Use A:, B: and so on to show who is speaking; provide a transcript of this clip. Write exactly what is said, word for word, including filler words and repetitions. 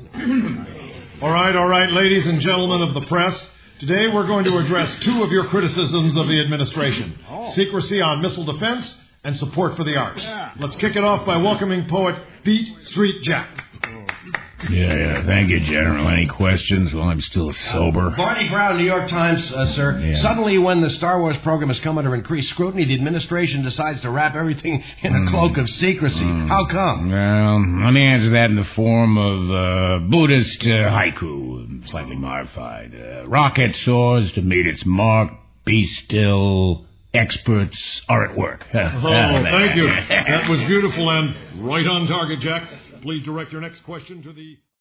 A: All right, all right, ladies and gentlemen of the press. Today we're going to address two of your criticisms of the administration. Oh. Secrecy on missile defense and support for the arts. Yeah. Let's kick it off by welcoming poet Beat Street Jack.
B: Yeah, yeah. Thank you, General. Any questions? Well, I'm still sober.
C: Uh, Barney Brown, New York Times, uh, sir. Yeah. Suddenly, when the Star Wars program has come under increased scrutiny, the administration decides to wrap everything in a mm. cloak of secrecy. Mm. How come?
B: Well, let me answer that in the form of uh, Buddhist uh, haiku, slightly modified. Uh, rocket soars to meet its mark. Be still. Experts are at work.
A: Oh, thank you. That was beautiful and right on target, Jack. Please direct your next question to the...